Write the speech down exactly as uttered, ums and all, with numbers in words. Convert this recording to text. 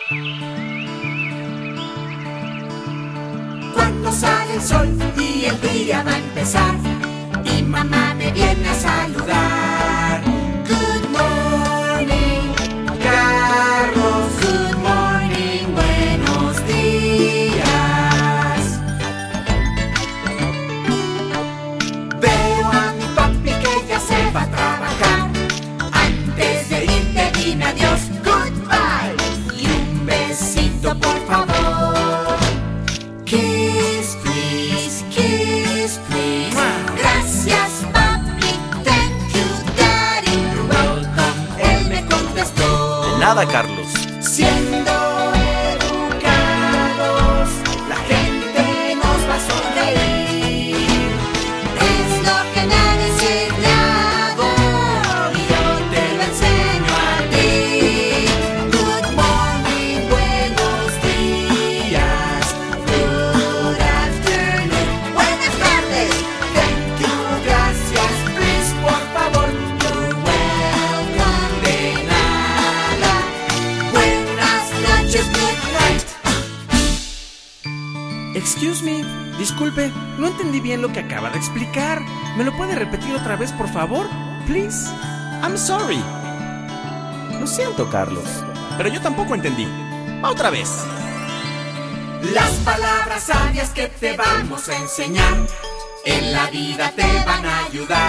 Cuando sale el sol y el día va a empezar y mamá me viene a saludar. Good morning, Carlos. Good morning, buenos días. Veo a mi papi que ya se va a trabajar. Antes de irte dime adiós, goodbye, y un besito por favor. Kiss, please, kiss, please. Gracias, papi, thank you, daddy, you're welcome. Él me contestó. De nada, Carlos. Siendo educados, la gente nos va a sonreír. Es lo que me han enseñado y yo te lo enseño a ti. Good morning, buenos días. Good afternoon, buenas tardes. Thank you, gracias, please, por favor. You're welcome, de nada. Buenas noches, good night. Excuse me, disculpe, no entendí bien lo que acaba de explicar. ¿Me lo puede repetir otra vez, por favor? Please. I'm sorry. Lo siento, Carlos, pero yo tampoco entendí. Va otra vez. Las palabras sabias que te vamos a enseñar en la vida te van a ayudar.